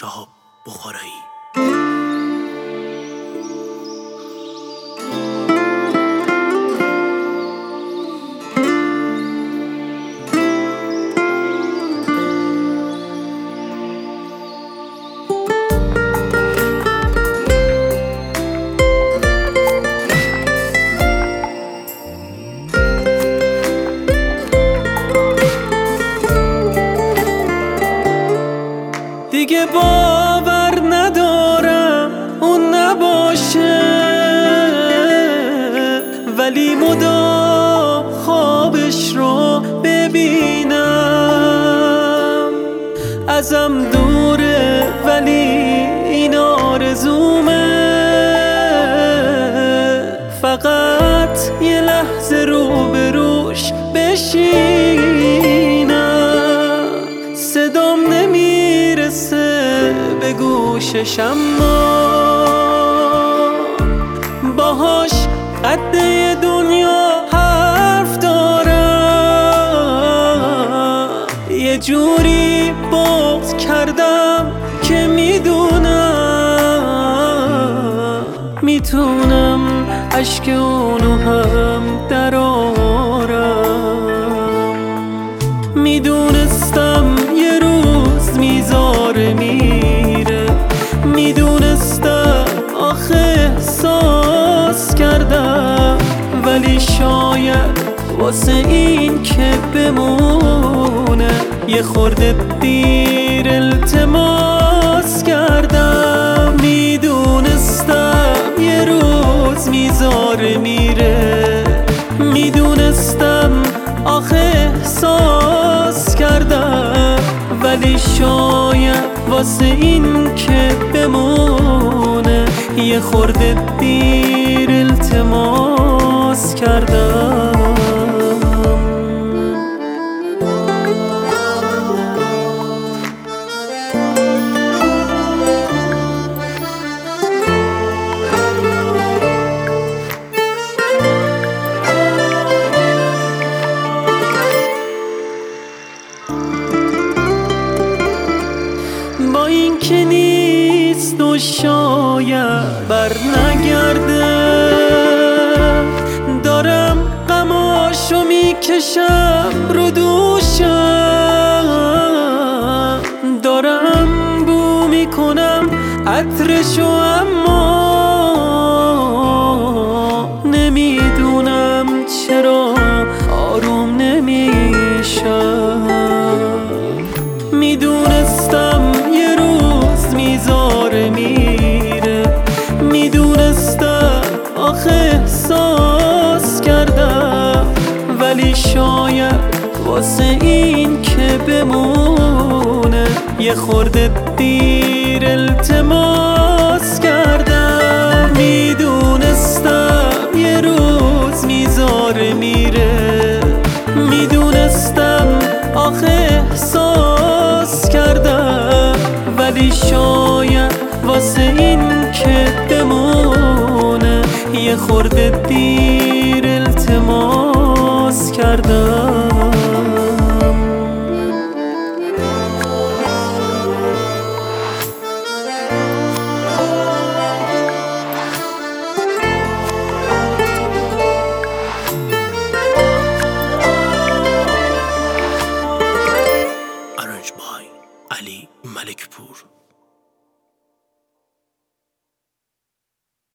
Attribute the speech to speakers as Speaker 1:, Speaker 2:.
Speaker 1: شهاب بخارایی.
Speaker 2: دیگه باور ندارم اون نباشه، ولی مدام خوابش رو ببینم. ازم دوره ولی این آرزومه، فقط یه لحظه روبروش بشینم. صدام نمیرسه به گوشش، اما باهاش قد دنیا حرف دارم. یه جوری بغض کردم که میتونم اشک اونو هم درارم. میدونستم یه روز میذاره میره، میدونستم آخه احساس کردم، ولی شاید واسه این که بمونه یه خورده دیر التماس کردم. میدونستم یه روز میذاره میره، میدونستم آخه احساس کردم، ولی شاید واسه این که بمونه یه خورده دیر التماس کردم. با این که نیست و شاید بر نگرده، دارم غماشو میکشم رو دوشم، دارم بو میکنم عطرشو، اما نمیدونم چرا آروم نمیشم. میدونستم یه روز میذاره میره، میدونستم آخه احساس کردم، ولی شاید واسه این که بمونه یه خورده دیر التماس کردم. میدونستم یه روز میذاره میره، میدونستم آخه احساس کردم، ولی شاید واسه این که بمونه یه خورده دیر التماس کردم.